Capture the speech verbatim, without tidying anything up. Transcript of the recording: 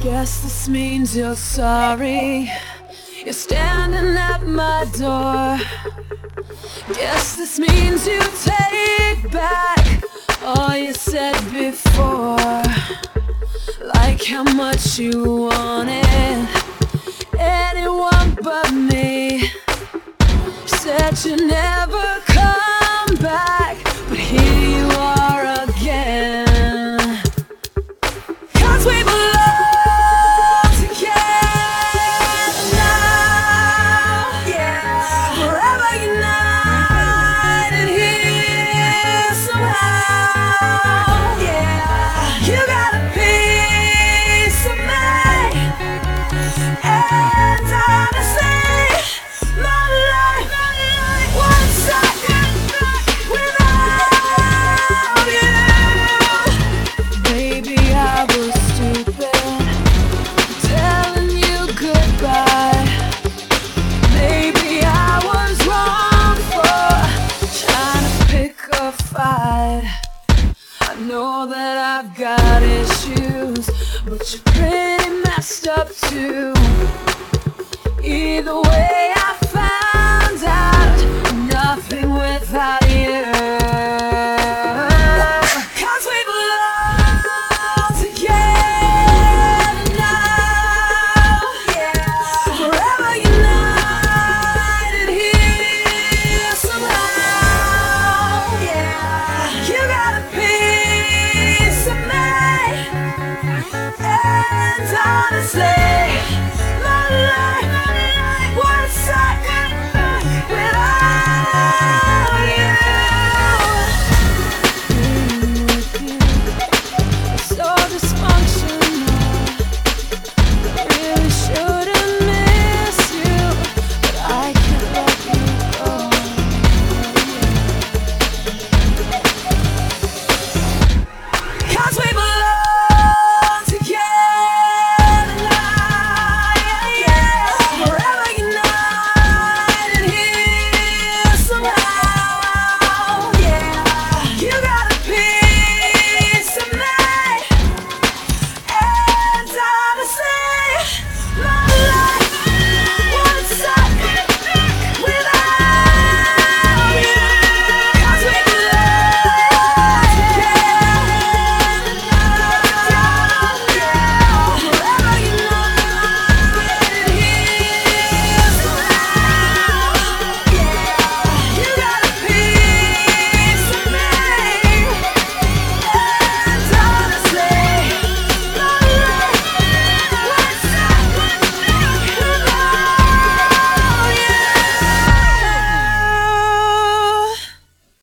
Guess this means you're sorry. You're standing at my door. Guess this means you take back all you said before. Like how much you wanted anyone but me. Said you'd never come back, but here you are again. 'Cause we belong together now, yeah. Forever united here somehow, yeah. You got a piece of me, and honestly, my life, one second without you. Baby, I was stupid telling you goodbye. Maybe I was wrong for trying to pick a fight. I know that I've got issues, but you're pretty messed up too. Either way, I found out nothing without you. 'Cause we belong together now, yeah. Forever united here somehow, yeah. You got a piece of me, and honestly,